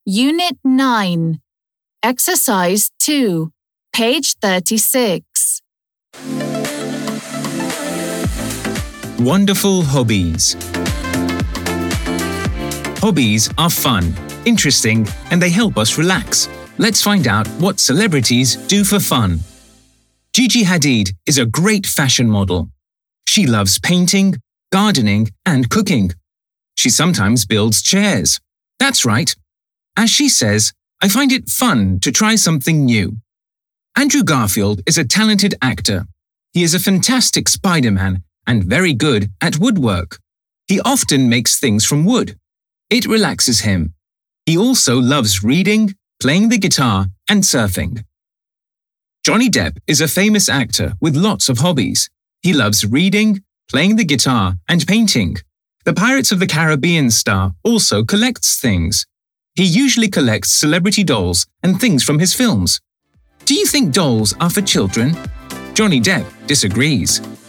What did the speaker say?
Unit 9, Exercise 2, page 36. Wonderful hobbies. Hobbies are fun, interesting, and they help us relax. Let's find out what celebrities do for fun. Gigi Hadid is a great fashion model. She loves painting, gardening, and cooking. She sometimes builds chairs. That's right. As she says, I find it fun to try something new. Andrew Garfield is a talented actor. He is a fantastic Spider-Man and very good at woodwork. He often makes things from wood. It relaxes him. He also loves reading, playing the guitar, and surfing. Johnny Depp is a famous actor with lots of hobbies. He loves reading, playing the guitar, and painting. The Pirates of the Caribbean star also collects things. He usually collects celebrity dolls and things from his films. Do you think dolls are for children? Johnny Depp disagrees.